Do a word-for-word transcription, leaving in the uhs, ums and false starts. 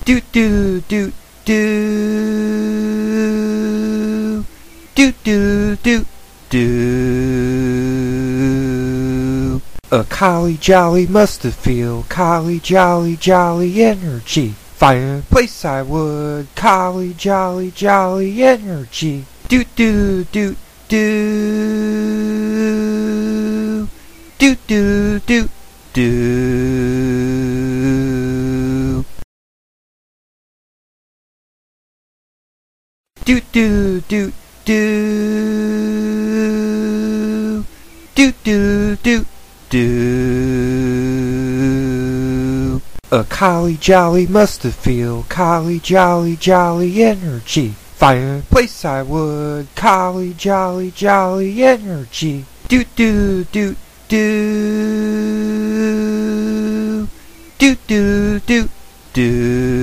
Do do do do do do do do. A collie jolly must have feel collie jolly jolly energy. Find a place I would collie jolly jolly energy. Do do do do do do do do. Do do do do do do do do. A collie jolly must have feel collie jolly jolly energy. Find a place I would collie jolly jolly energy. Do do do do do do do do.